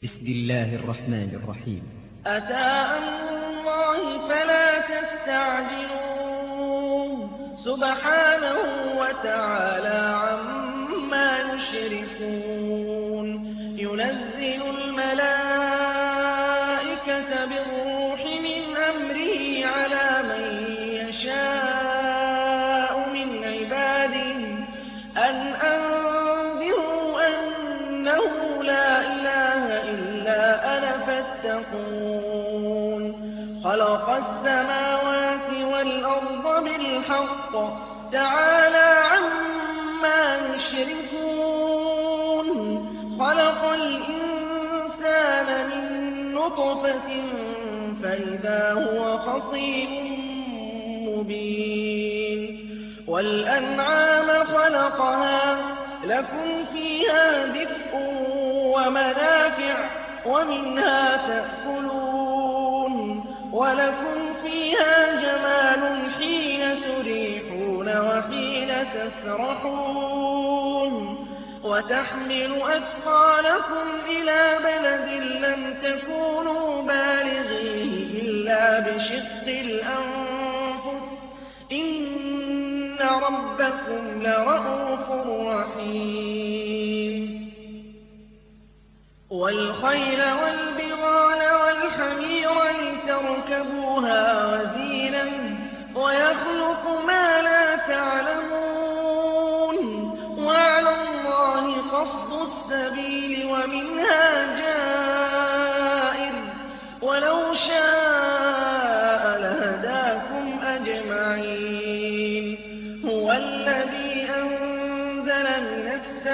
بسم الله الرحمن الرحيم. أتى أمر الله فلا تستعجلوه سبحانه وتعالى عما يشركون ينزل الملائكة بالروح من أمره على من يشاء من عباده أن أنذروا أنه لا إله إلا أنا فاتقون خلق السماوات والأرض بالحق تعالى عما يشركون خلق الإنسان من نطفة فإذا هو خصيم مبين والأنعام خلقها لكم فيها دفء ومنافع ومنها تأكلون ولكم فيها جمال حين تريحون وحين تسرحون وتحمل أثقالكم إلى بلد لم تكونوا بالغيه إلا بشق الأنفس إن ربكم لرءوف رحيم والخيل والبغال والحمير لتركبوها وزينا ويخلق ما لا تعلمون وعلى الله قصد السبيل ومنها جائر ولو شاء لهداكم أجمعين هو الذي أنزل من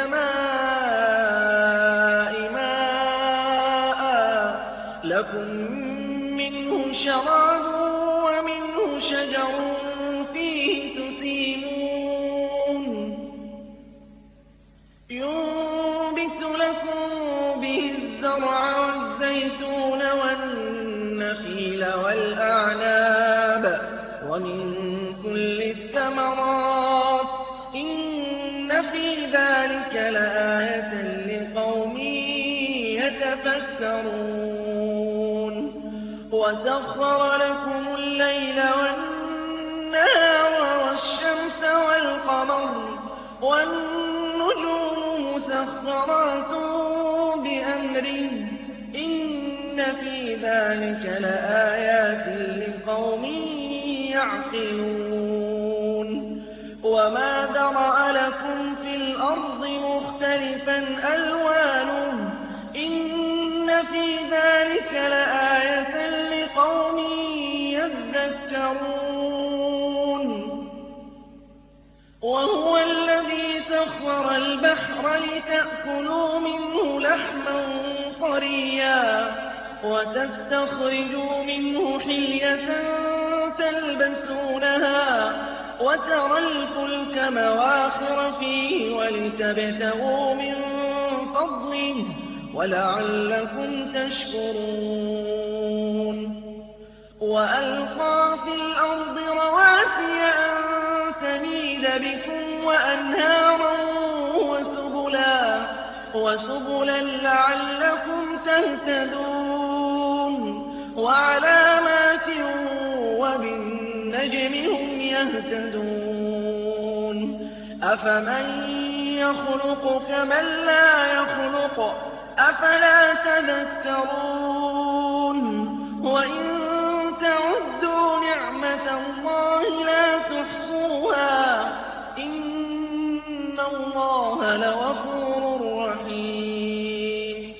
السماء ماء لكم منه شراب ومنه شجر فيه تسيمون ينبت لكم به الزرع والزيتون والنخيل والأعناب ومن كل الثمرات إن في ذلك لآية لقوم يتفكرون وسخر لكم الليل والنهار والشمس والقمر والنجوم مسخرات بأمره إن في ذلك لآيات لقوم يعقلون وما ذرأ لكم في الأرض مختلفا ألوانه إن في ذلك لآية لقوم يذكرون وهو الذي سخر البحر لتأكلوا منه لحما طريا وتستخرجوا منه حلية تلبسونها وترى الفلك مواخر فيه ولتبتغوا من فضله ولعلكم تشكرون وألقى في الأرض رواسي أن تميد بكم وأنهارا وسبلا لعلكم تهتدون وعلامات وبالنجم هم يهتدون أفمن يخلق كمن لا يخلق أفلا تذكرون وإن تعدوا نعمة الله لا تحصوها إن الله لغفور رحيم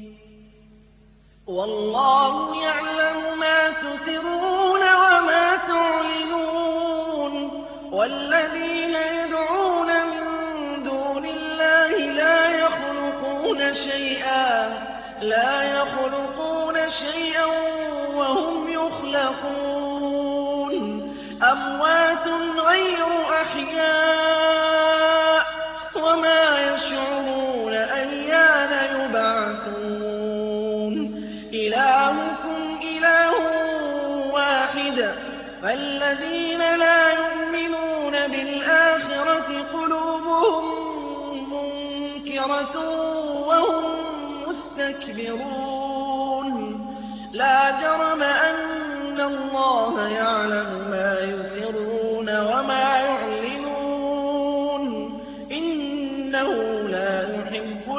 والله يعلم ما تسرون وما تعلنون والذين يدعون من دون الله لا يخلقون شيئا وهم يخلقون أموات غير أحياء وما يشعرون أيان يبعثون إلهكم إله واحد فالذين لا يؤمنون بالآخرة قلوبهم منكرة وهم مستكبرون لا جرم أن الله يعلم ما يسرون وما يعلنون إنه لا يحب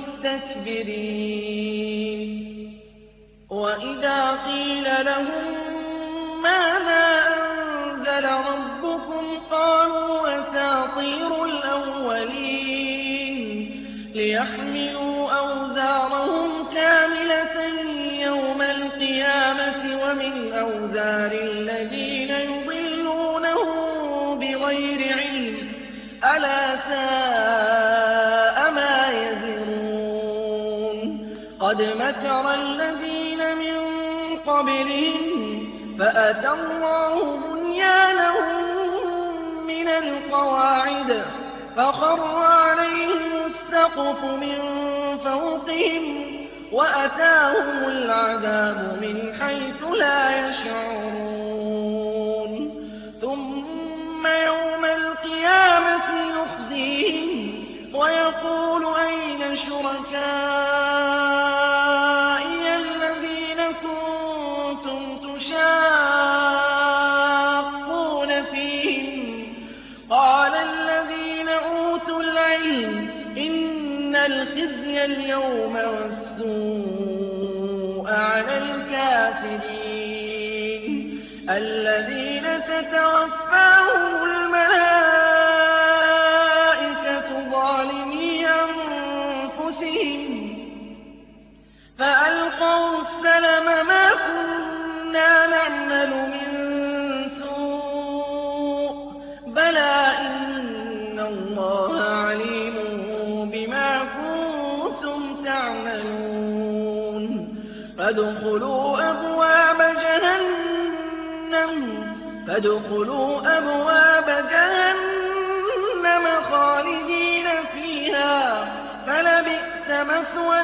المستكبرين وإذا قيل لهم ماذا أنزل ربكم قالوا أساطير الأولين ليحملوا أوزارهم كاملة يوم القيامة ومن أوزار الذين يضلونهم بغير علم ألا ساء ما يزرون قد مكر الذين من قبلهم فأتى الله بنيانهم من القواعد فخر عليهم السقف من فوقهم وأتاهم العذاب من حيث لا يشعرون ثم يوم القيامة يخزيهم ويقول أين شركائي الذين كنتم تشاقون فيهم قال الذين أوتوا العلم إن الخزي اليوم والسوء على الكافرين الذين تتوفاهم الملائكة ظالمي أنفسهم فألقوا السلم ما كنا نعمل من سوء بلى إن الله عليم بما كنتم تعملون فادخلوا أبواب جهنم خالدين فيها فلبئس مثوى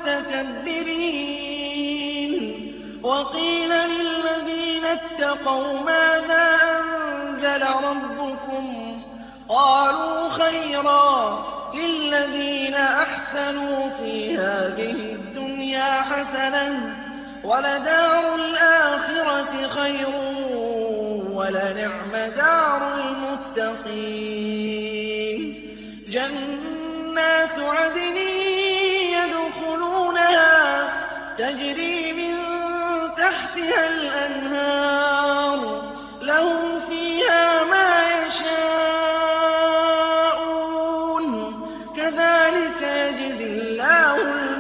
المتكبرين وقيل للذين اتقوا ماذا أنزل ربكم قالوا خيرا للذين أحسنوا في هذه الدنيا حسنة ولدار الآخرة خير ولنعم دار المتقين جنات عدن يدخلونها تجري من تحتها الأنهار لهم فيها ما يشاءون كذلك يجزي الله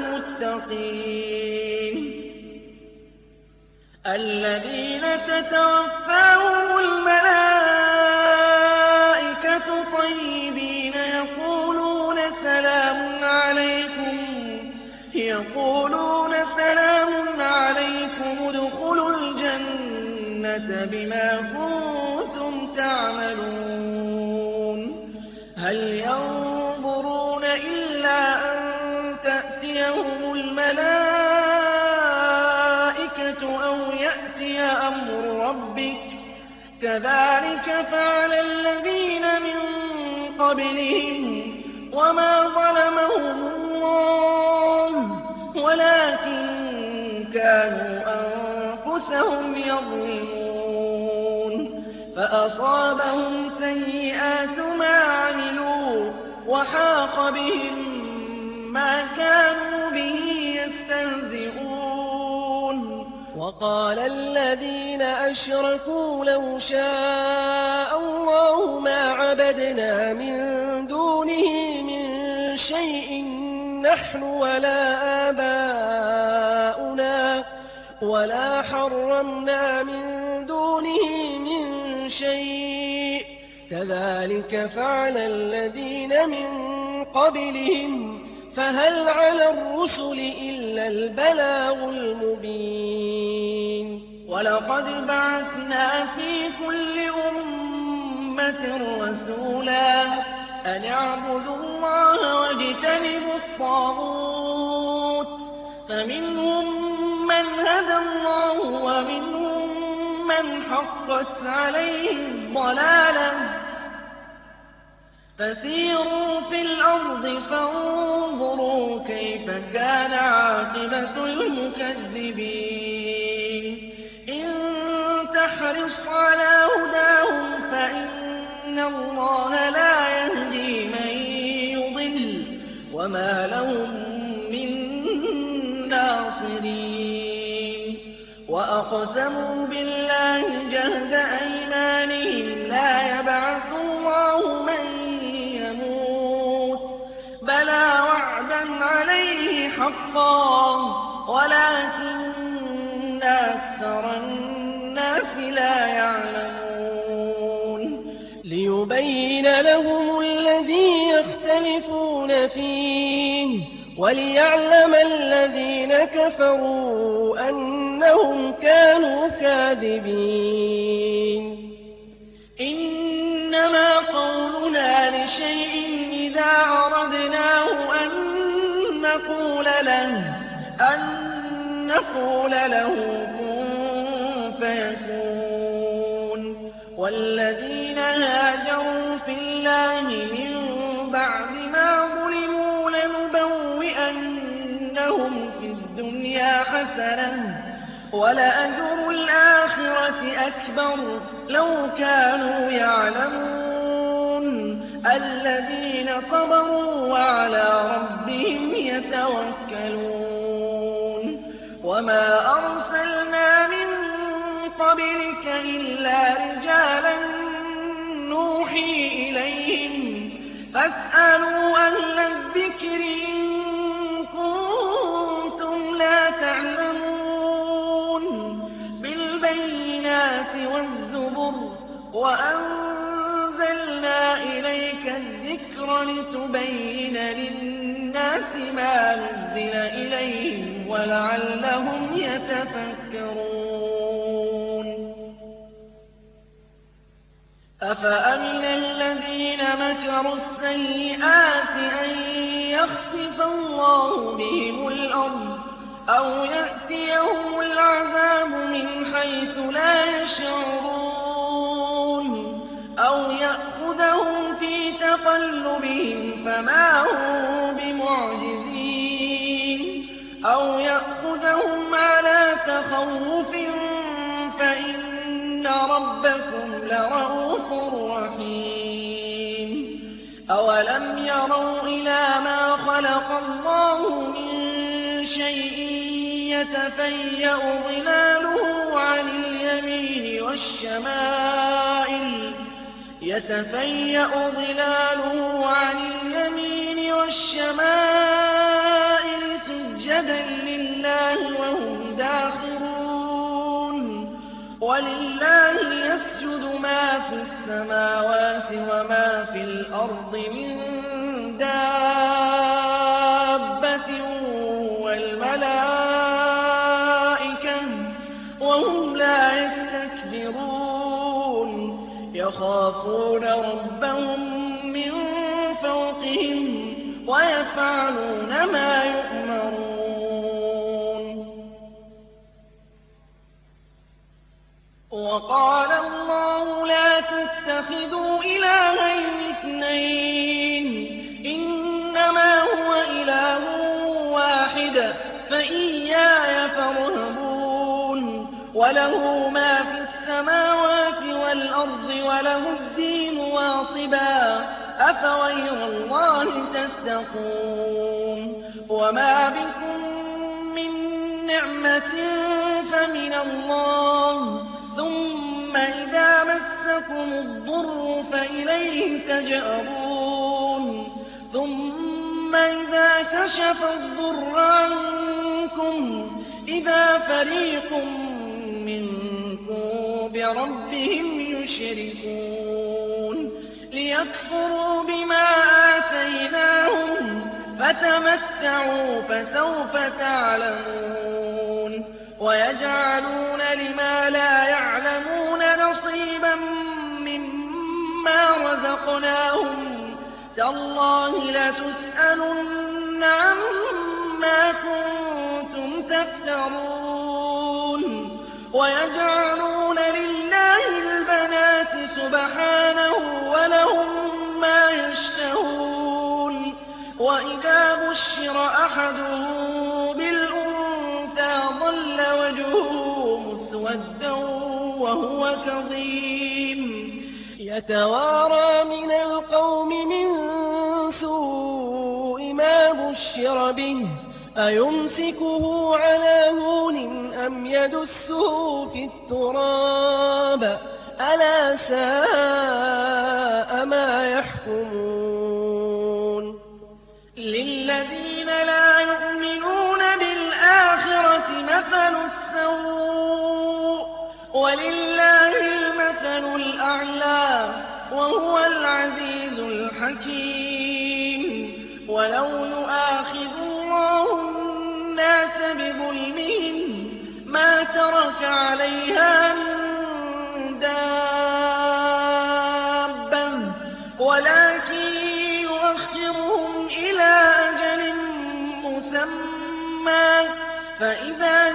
المتقين الذين تتوفاهم الملائكة طيبين يقولون سلام عليكم ادخلوا الجنة بما كنتم تعملون هل ينظرون إلا أن تأتيهم الملائكة أو يأتي أمر ربك كذلك فعل الذين من قبلهم وما ظلمهم الله ولكن كانوا أنفسهم يظلمون فأصابهم سيئات ما عملوا وحاق بهم ما كانوا به يستهزئون وقال الذين أشركوا لو شاء الله ما عبدنا من دونه من شيء نحن ولا آباؤنا ولا حرمنا من دونه من شيء كذلك فعل الذين من قبلهم فهل على الرسل إلا البلاغ المبين ولقد بعثنا في كل أمة رسولا أن اعبدوا الله واجتنبوا الطاغوت فمنهم من هدى الله ومنهم من حقت عليه الضلالة فسيروا في الأرض فانظروا كيف كان عاقبة المكذبين إن تحرص على هداهم فإن الله لا يهدي من يضل وما لهم من ناصرين وأقسموا بالله جهد أيمانهم لا يبعث الله من يموت بلى وعدا عليه حقا ولكن أكثر الناس لا يعلمون ليبين لهم الذي يختلفون فيه وليعلم الذين كفروا أنهم كانوا كاذبين إنما قولنا لشيء إذا أردناه أن نقول له كن فيكون والذين هاجروا في الله من بعد ما ظلموا لنبوئنهم في الدنيا حسنة ولأجر الآخرة أكبر لو كانوا يعلمون الذين صبروا وعلى ربهم يتوكلون وما أرسلنا من قبلك إلا رجالا نوحي إليهم فاسألوا أهل الذكر إن كنتم لا تعلمون بالبينات والزبر وأنزلنا إليك الذكر لتبين للناس ما نزل إليهم ولعلهم يتفكرون أفأمن الذين مكروا السيئات أن يخسف الله بهم الأرض أو يأتيهم العذاب من حيث لا يشعرون أو يأخذهم في تقلبهم فما هم بمعجزين أو يأخذهم على تخوف فإن ربكم لرءوف رحيم أولم يروا إلى ما خلق الله من شيء يتفيأ ظلاله عن اليمين والشمائل سجدا لله وهم داخرون ولله يسجد ما في السماوات وما في الأرض من دابة والملائكة وهم لا يستكبرون يخافون ربهم من فوقهم ويفعلون ما يؤمرون وقال الله لا تتخذوا إلهين اثنين إنما هو إله واحد فإياي فارهبون وله ما في السماوات والأرض وله الدين واصبا أفغير الله تتقون وما بكم من نعمة فمن الله ثم إذا مسكم الضر فإليه تجأرون ثم إذا كشف الضر عنكم إذا فريق منكم بربهم يشركون ليكفروا بما آتيناهم فتمتعوا فسوف تعلمون ويجعلون لما لا يعلمون نصيبا مما رزقناهم تالله لتسألن عما كنتم تفترون ويجعلون لله البنات سبحانه ولهم ما يشاءون أحده بالأنثى ظل وجهه مسودا وهو كظيم يتوارى من القوم من سوء ما بشر به أيمسكه على هون أم يدسه في التراب ألا ساء ما يحكمون للذين لا يؤمنون بالآخرة مثل السوء ولله المثل الأعلى وهو العزيز الحكيم ولو يؤاخذ الله الناس بظلمهم ما ترك عليها من دابة ولكن يؤخرهم إلى أجل مسمى فإذا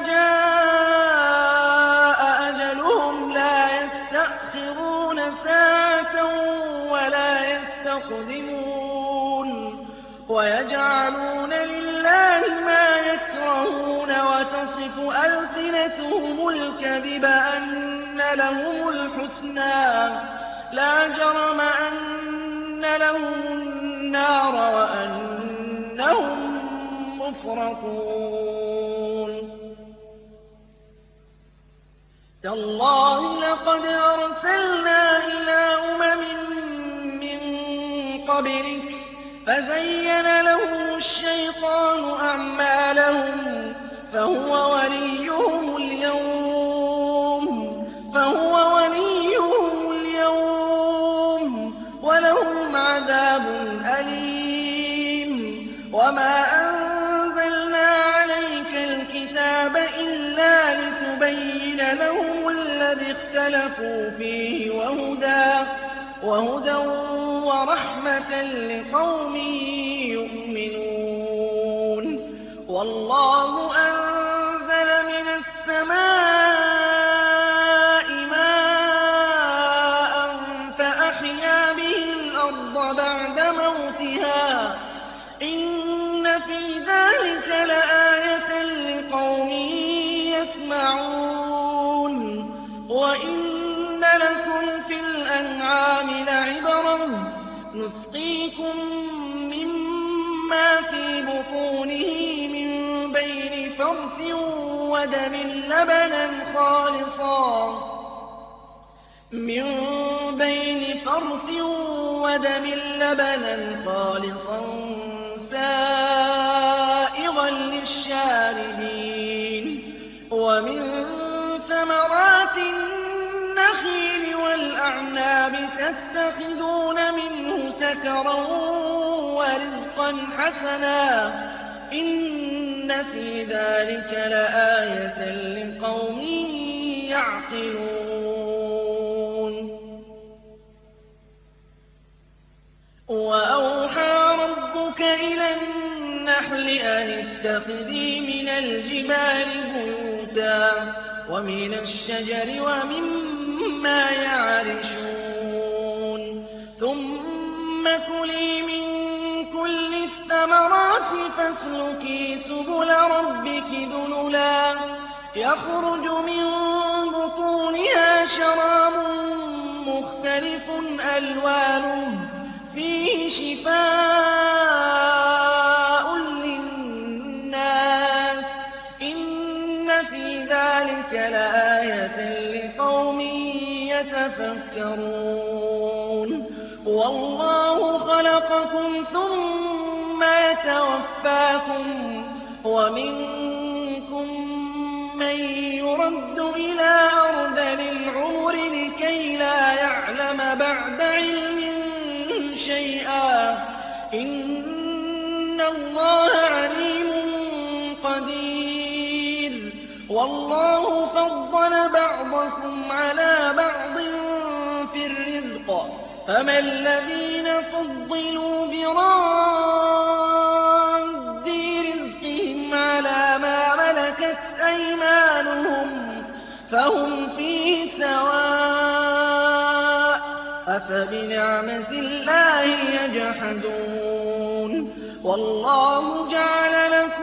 جاء أجلهم لا يستأخرون ساعة ولا يستقدمون ويجعلون لله ما يكرهون وتصف ألسنتهم الكذب أن لهم الحسنى لا جرم أن لهم النار وأنهم مفرطون تالله لقد أرسلنا إلى من قبلك فزين لهم الشيطان أعمالهم فهو وليهم اليوم ولهم عذاب أليم وما أنزلنا عليك الكتاب إلا لتبين لهم الذي اختلفوا فيه وهدى ورحمة لقوم يؤمنون والله أنزل من السماء ماء فأحيا به الأرض بعد موتها إن في ذلك لآية لقوم يسمعون وإن لكم في الأنعام لعبرة نسقيكم مما في بطونه من بين فرث ودم لبنا خالصا سائغا للشاربين ومن ثمرات النخيل والأعناب تتخذون منه سكرا ورزقا حسنا إن في ذلك لآية لقوم يعقلون وأوحى ربك إلى النحل أن اتخذي من الجبال بيوتا ومن الشجر ومما يعرشون ثم كلي من كل الثمرات فاسلكي سبل ربك ذللا يخرج من بطونها شراب مختلف ألوانه فيه شفاء للناس إن في ذلك لآية لقوم يتفكرون والله خلقكم ثم يتوفاكم ومنكم من يرد إلى أرذل العمر لكي لا يعلم بعد علم شيئا إن الله عليم قدير والله فضل بعضكم على بعض في الرزق فما الذين فضلوا براد رزقهم على ما ملكت أيمانهم فهم فيه سواء أفبنعمة الله يجحدون والله جعل لكم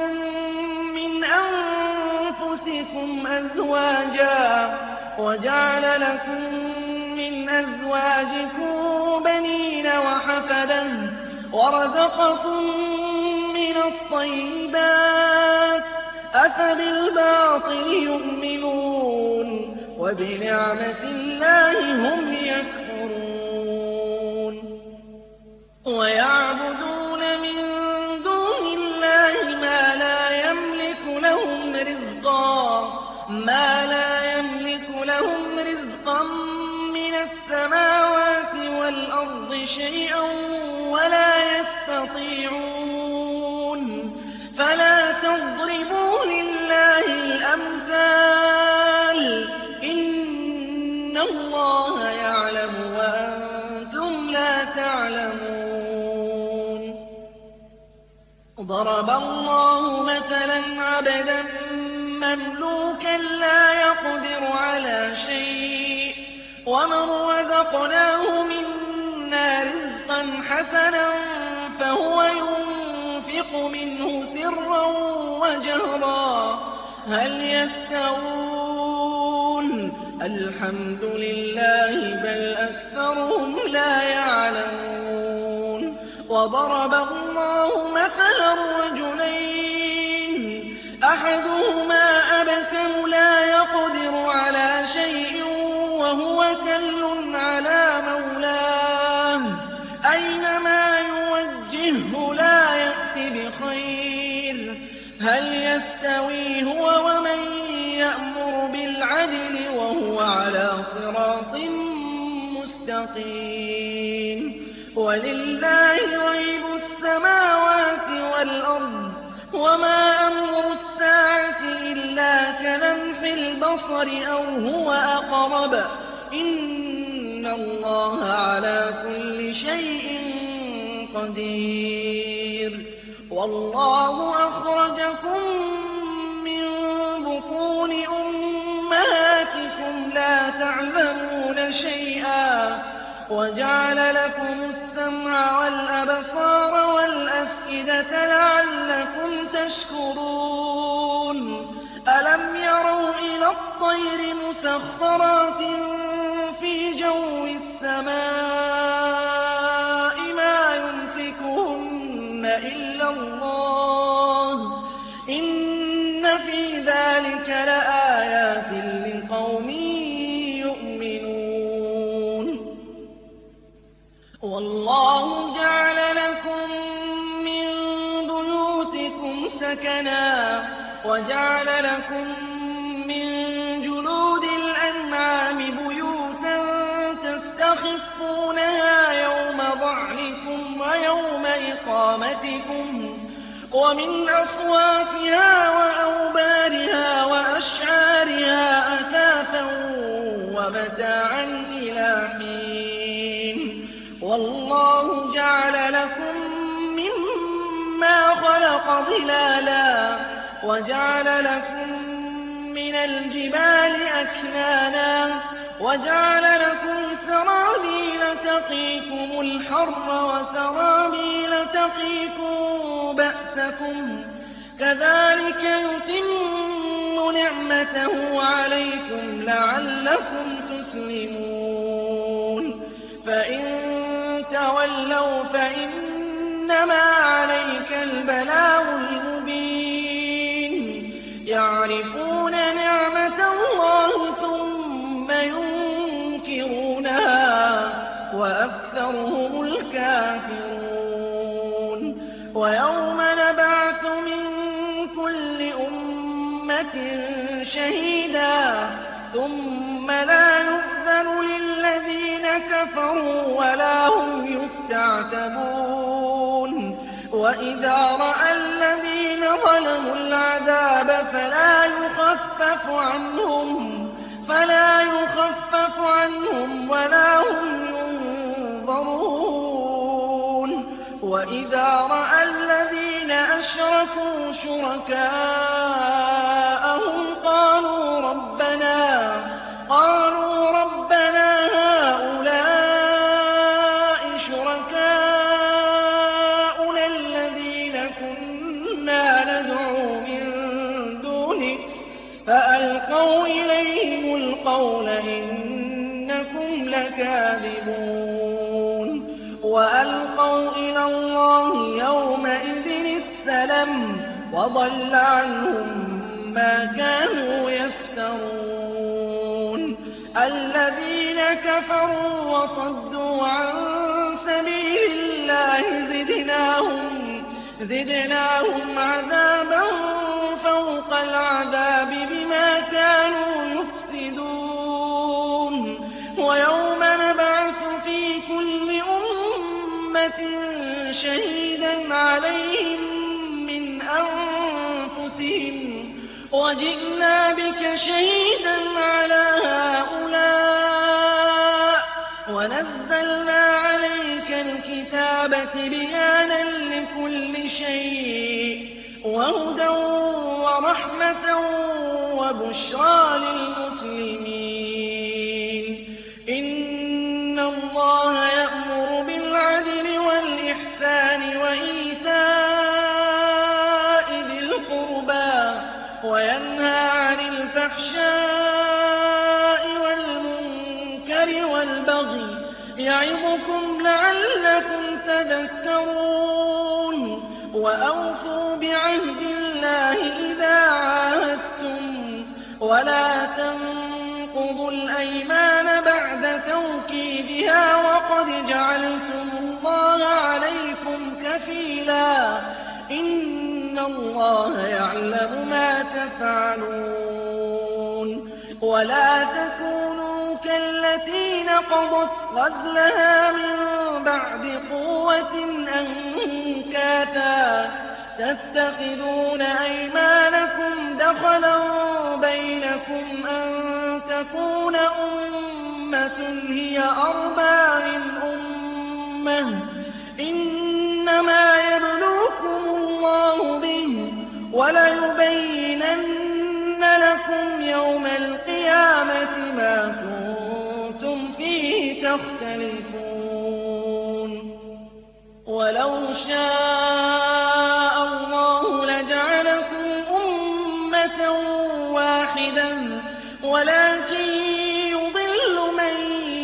أنفسكم أزواجا وجعل لكم من أزواجكم بنين وحفدا ورزقكم من الطيبات أفبالباطل يؤمنون وبنعمة الله هم يكفرون ويعبدون من دون الله ما لا يملك لهم رزقا من السماوات والأرض شيئا ولا يستطيعون فلا تضربوا لله الأمثال إن الله يعلم وأنتم لا تعلمون ضرب الله مثلا عبدا مملوكا لا يقدر على شيء ومن رزقناه منا رزقا حسنا فهو ينفق منه سرا وجهرا هل يستوون الحمد لله بل أكثرهم لا يعلمون وضرب الله مثلا رجلين أحدهما أبكم لا يقدر على شيء وهو كل على مولاه أينما يوجهه لا يأت بخير هل يستوي هو ومن يأمر بالعدل وهو على صراط مستقيم ولله غيب السماوات والأرض وما أمر الساعة إلا كلمح البصر أو هو أقرب إن الله على كل شيء قدير والله أخرجكم من بطون أمهاتكم لا تعلمون شيئا وجعل لكم السمع والأبصار والأفئدة لعلكم تشكرون ألم يروا إلى الطير مسخرات في جو السماء ما يمسكهن إلا الله إن في ذلك لآيات لقوم يؤمنون والله جعل لكم من بيوتكم سكنا وجعل لكم من جلود الأنعام بيوتا تستخفونها يوم ضعنكم ويوم إقامتكم ومن أصوافها وأوبارها وأشعارها أثاثا ومتاعا إلى حين والله جعل لكم مما خلق ظلالا وجعل لكم من الجبال أكنانا وجعل لكم سرابيل تقيكم الحر وسرابيل تقيكم بأسكم كذلك يتم نعمته عليكم لعلكم تسلمون فإن تولوا فإنما عليك البلاغ المبين يعرفون نعمة الله ثم ينكرونها وأكثرهم الكافرون ويوم نبعث من كل أمة شهيدا ثم لا يؤذن للذين كفروا ولا هم يستعتبون وإذا رأى الذين ظلموا العذاب فلا يخفف عنهم ولا هم ينظرون وإذا رأى الذين أشركوا شركاءهم قالوا ربنا هؤلاء شركاؤنا الذين كنا ندعو من دونك فألقوا إليهم القول إنكم لكاذبون وألقوا إلى الله يومئذ السلم وضل عنهم ما كانوا يفترون الذين كفروا وصدوا عن سبيل الله زدناهم عذابا فوق العذاب بما كانوا يفسدون ويوم نبعث في كل أمة شهيدا عليهم من أنفسهم وجئنا بك شهيدا على هؤلاء ونزلنا عليك الكتاب تبيانا لكل شيء وهدى ورحمة وبشرى للمسلمين إن الله يأمر بالعدل والإحسان وإيتاء ذي القربى وينهى عن الفحشاء والمنكر والبغي يعظكم لعلكم تذكرون وأوفوا بعهد الله إذا عاهدتم ولا تنقضوا الأيمان بعد توكيدها وقد جعلتم الله عليكم كفيلا إن الله يعلم ما تفعلون ولا تكونوا كالتي نقضت غزلها من بعد قوة أنكاثا تتخذون أيمانكم دخلا بينكم أن تكون أمة هي أربى من أمة إنما يبلوكم الله به وليبينن لكم يوم القيامة ما كنتم فيه تختلفون ولو شاء الله لجعلكم أمة واحدة ولكن يضل من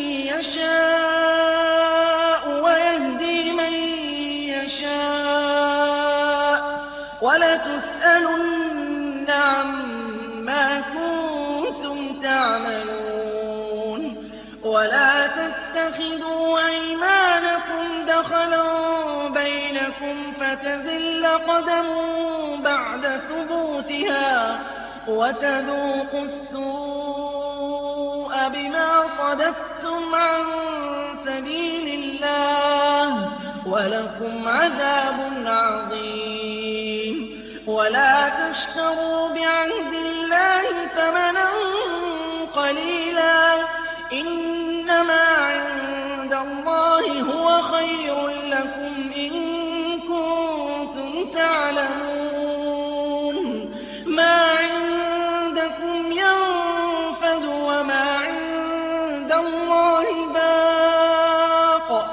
يشاء ويهدي من يشاء ولتسألن عما كنتم تعملون ولا تتخذوا أيمانكم دخلا بينكم فتزل قدم بعد ثبوتها وتذوقوا السوء بما صددتم عن سبيل الله ولكم عذاب عظيم ولا تشتروا بعهد الله ثمنا قليلا إنما عند الله هو خير لكم إن كنتم تعلمون ما عندكم ينفد وما عند الله باق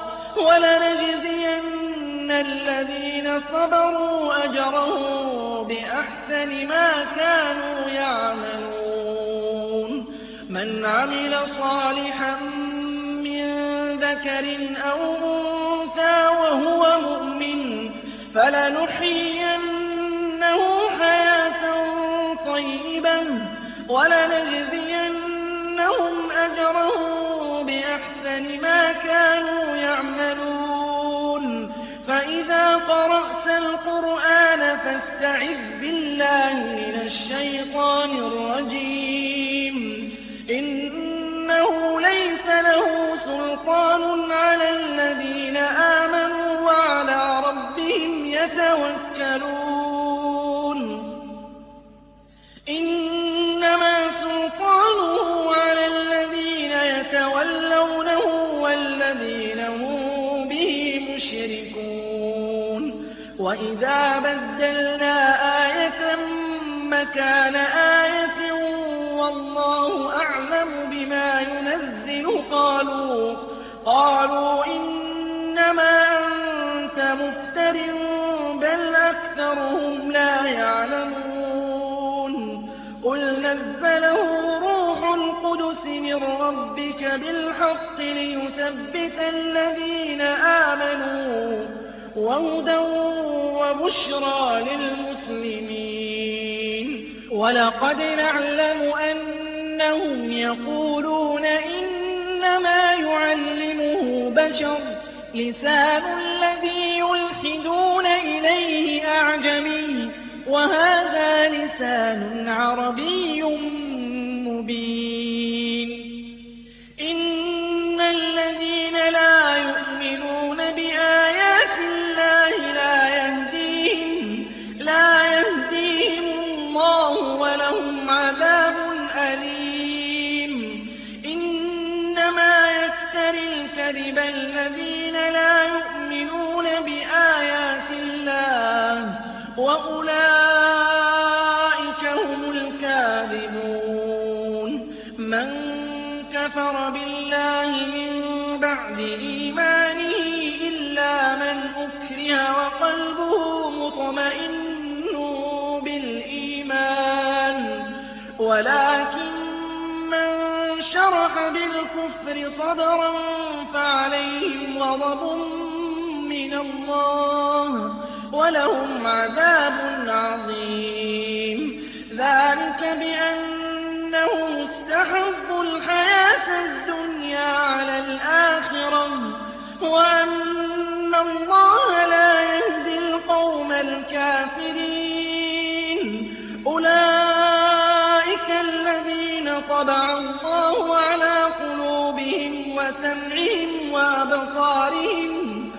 ولنجزين الذين صبروا أجرهم بأحسن ما كانوا يعملون من عمل صالحا من ذكر أو أنثى وهو مؤمن فلنحيينه حياة طيبة ولنجزينهم أجرهم بأحسن ما كانوا يعملون فإذا قرأت القرآن فاستعذ بالله من الشيطان الرجيم إنه ليس له سلطان على الذين آمنوا وعلى ربهم يتوكلون إنما سلطانه على الذين يتولونه والذين هم به مشركون وإذا بدلنا آية مكان آية والله أعلم بما ينزل قالوا إنما أنت مفتر بل أكثرهم لا يعلمون قل نَزَّلَهُ رُوحُ الْقُدُسِ مِن رَّبِّكَ بِالْحَقِّ لِيُثَبِّتَ الَّذِينَ آمَنُوا وَهُدًى وَبُشْرَىٰ لِلْمُسْلِمِينَ وَلَقَدْ نَعْلَمُ أَنَّهُمْ يَقُولُونَ إِنَّمَا يُعَلِّمُهُ بَشَرٌ لِّسَانُ الَّذِي يُلْحِدُونَ إِلَيْهِ أَعْجَمِيٌّ وَهَٰذَا لِسَانٌ عَرَبِيٌّ مُّبِينٌ إِنَّ الَّذِينَ لَا يُؤْمِنُونَ بِآيَاتِ اللَّهِ لَا يَهْدِيهِمُ اللَّهُ وَلَهُمْ عَذَابٌ أَلِيمٌ إِنَّمَا يَفْتَرِي الْكَذِبَ الَّذِينَ لَا يُؤْمِنُونَ بِآيَاتِ اللَّهِ وَأُولَٰئِكَ هُمُ الْكَاذِبُونَ مَن كَفَرَ بِاللَّهِ مِن بَعْدِ إِيمَانِهِ إِلَّا مَنْ أُكْرِهَ وَقَلْبُهُ مُطْمَئِنٌّ بِالْإِيمَانِ وَلَٰكِن مَّن شَرَحَ بِالْكُفْرِ صَدْرًا فَعَلَيْهِمْ غَضَبٌ مِّنَ اللَّهِ وَلَهُمْ عَذَابٌ عَظِيمٌ ذَٰلِكَ بِأَنَّهُمُ اسْتَحَبُّوا الْحَيَاةَ الدُّنْيَا عَلَى الْآخِرَةِ وَأَنَّ اللَّهَ لَا يَهْدِي الْقَوْمَ الْكَافِرِينَ أُولَٰئِكَ الَّذِينَ طَبَعَ اللَّهُ عَلَىٰ قُلُوبِهِمْ وَسَمْعِهِمْ وَأَبْصَارِهِمْ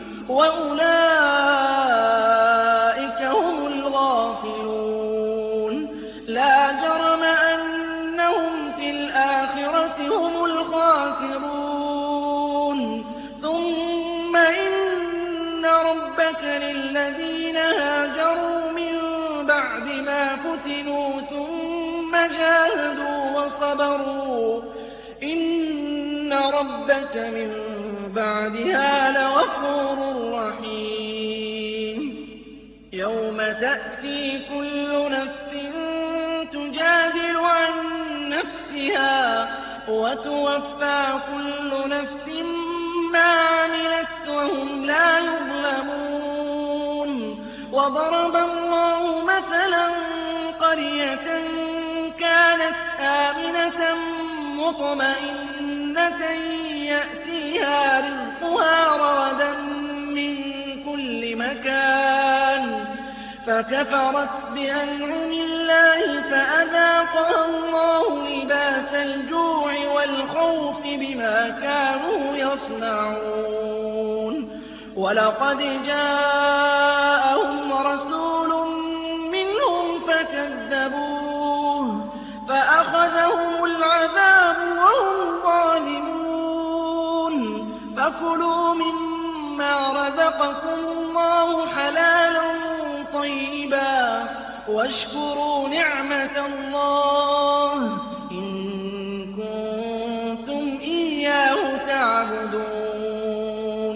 وَأُولَٰئِكَ هُمُ الْغَافِلُونَ لَا جَرَمَ أَنَّهُمْ فِي الْآخِرَةِ هُمُ الْخَاسِرُونَ ثُمَّ إِنَّ رَبَّكَ لِلَّذِينَ هَاجَرُوا مِن بَعْدِ مَا فُتِنُوا ثُمَّ جَاهَدُوا وَصَبَرُوا إِنَّ رَبَّكَ مِن بَعْدِهَا لَغَفُورٌ رَّحِيمٌ يَوْمَ تَأْتِي كُلُّ نَفْسٍ تُجَادِلُ عَن نَّفْسِهَا وَتُوَفَّىٰ كُلُّ نَفْسٍ مَّا عَمِلَتْ وَهُمْ لَا يُظْلَمُونَ وَضَرَبَ اللَّهُ مَثَلًا قَرْيَةً كَانَتْ آمِنَةً مُّطْمَئِنَّةً يَأْتِيهَا رِزْقُهَا رَغَدًا مِّن كُلِّ مَكَانٍ فَكَفَرَتْ بِأَنْعُمِ اللَّهِ فَأَذَاقَهَا اللَّهُ لِبَاسَ الْجُوعِ وَالْخَوْفِ بِمَا كَانُوا يَصْنَعُونَ وَلَقَدْ جَاءَهُمْ رَسُولٌ مِّنْهُمْ فَكَذَّبُوهُ فَأَخَذَهُمُ الْعَذَابُ وَهُمْ ظَالِمُونَ فَكُلُوا مِمَّا رَزَقَكُمُ اللَّهُ حَلَالًا طَيِّبًا وَاشْكُرُوا نِعْمَةَ اللَّهِ إِن كُنتُمْ إِيَّاهُ تَعْبُدُونَ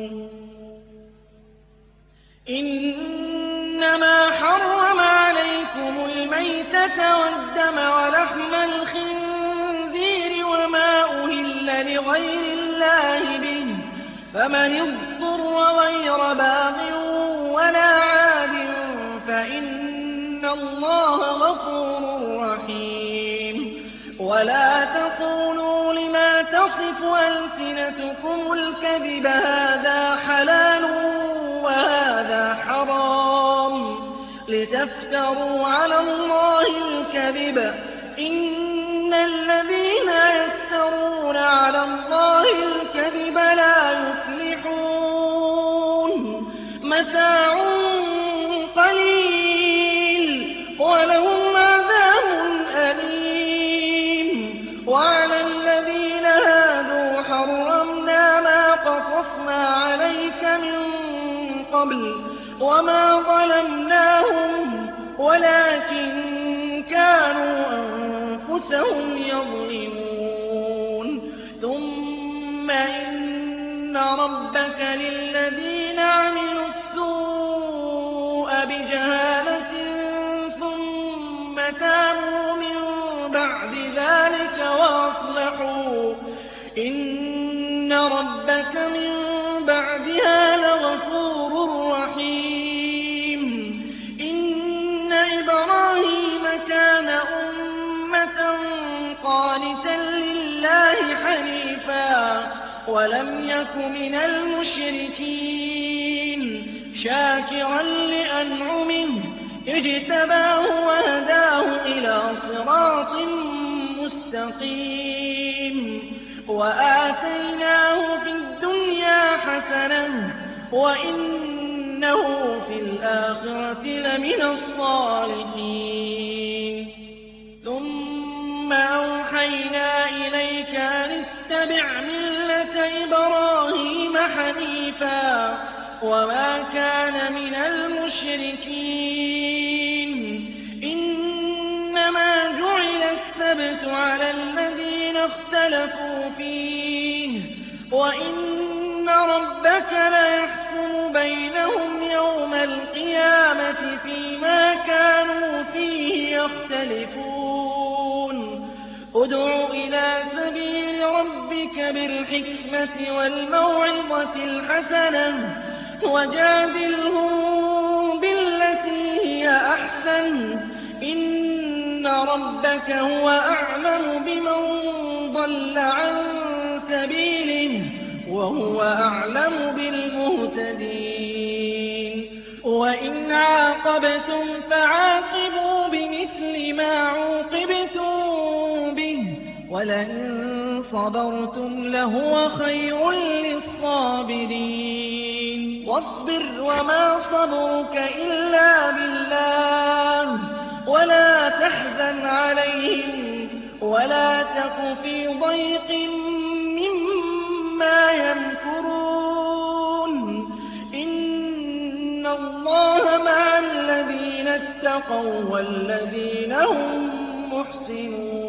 إِنَّمَا حَرَّمَ عَلَيْكُمُ الْمَيْتَةَ وَالدَّمَ وَلَحْمَ الْخِنزِيرِ وَمَا أُهِلَّ لِغَيْرِ اللَّهِ بِهِ فَمَنِ اضْطُرَّ غَيْرَ بَاغٍ وَلَا عَادٍ فَإِنَّ اللَّهَ غَفُورٌ رَّحِيمٌ وَلَا تَقُولُوا لِمَا تَصِفُ أَلْسِنَتُكُمُ الْكَذِبَ هَٰذَا حَلَالٌ وَهَٰذَا حَرَامٌ لِّتَفْتَرُوا عَلَى اللَّهِ الْكَذِبَ إِنَّ الَّذِينَ يَفْتَرُونَ عَلَى اللَّهِ الْكَذِبَ لَا يُفْلِحُونَ مَتَاعٌ قَلِيلٌ وَلَهُمْ عَذَابٌ أَلِيمٌ وَعَلَى الَّذِينَ هَادُوا حَرَّمْنَا مَا قَصَصْنَا عَلَيْكَ مِن قَبْلُ وَمَا ظَلَمْنَاهُمْ وَلَٰكِن كَانُوا أَنفُسَهُمْ يَظْلِمُونَ ثُمَّ إِنَّ رَبَّكَ لِلَّذِينَ عَمِلُوا السُّوءَ بِجَهَالَةٍ ثُمَّ تَابُوا مِن بَعْدِ ذلك وأصلحوا إن ربك من بعدها لغفور رحيم إن إبراهيم كان أمة قانتا لله حنيفا ولم يك من المشركين شاكرا لأنعمه اجتباه وهداه إلى صراط مستقيم وآتيناه في الدنيا حسنة وإنه في الآخرة لمن الصالحين ثم أوحينا إليك أن اتبع ملة إبراهيم حنيفا وما كان من المشركين إنما جعل السبت على الذين اختلفوا فيه وإن ربك ليحكم بينهم يوم القيامة فيما كانوا فيه يختلفون ادع إلى سبيل ربك بالحكمة والموعظة الحسنة وجادلهم بالتي هي أحسن إن ربك هو أعلم بمن ضل عن سبيله وهو أعلم بالمهتدين وإن عاقبتم فعاقبوا بمثل ما عوقبتم به ولئن صبرتم لهو خير للصابرين واصبر وما صبرك إلا بالله ولا تحزن عليهم ولا تك في ضيق مما يمكرون إن الله مع الذين اتقوا والذين هم محسنون